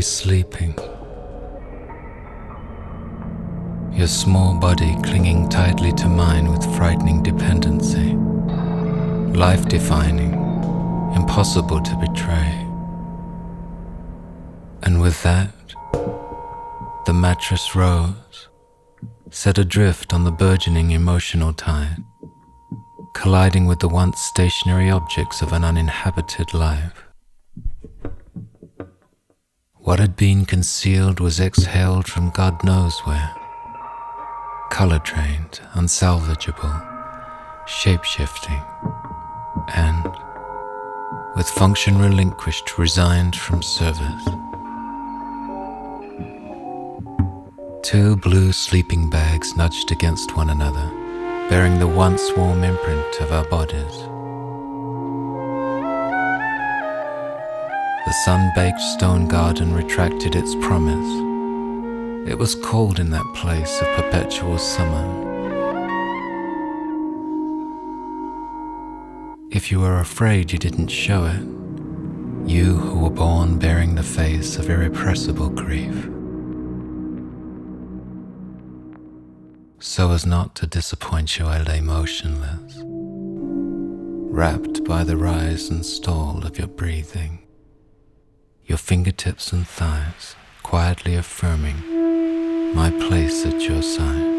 lay sleeping, your small body clinging tightly to mine with frightening dependency, life-defining, impossible to betray. And with that, the mattress rose, set adrift on the burgeoning emotional tide, colliding with the once stationary objects of an uninhabited life. What had been concealed was exhaled from God knows where, color-trained, unsalvageable, shape-shifting, and, with function relinquished, resigned from service. Two blue sleeping bags nudged against one another, bearing the once warm imprint of our bodies. The sun-baked stone garden retracted its promise. It was cold in that place of perpetual summer. If you were afraid you didn't show it, you who were born bearing the face of irrepressible grief, so as not to disappoint you, I lay motionless, wrapped by the rise and stall of your breathing, your fingertips and thighs quietly affirming my place at your side.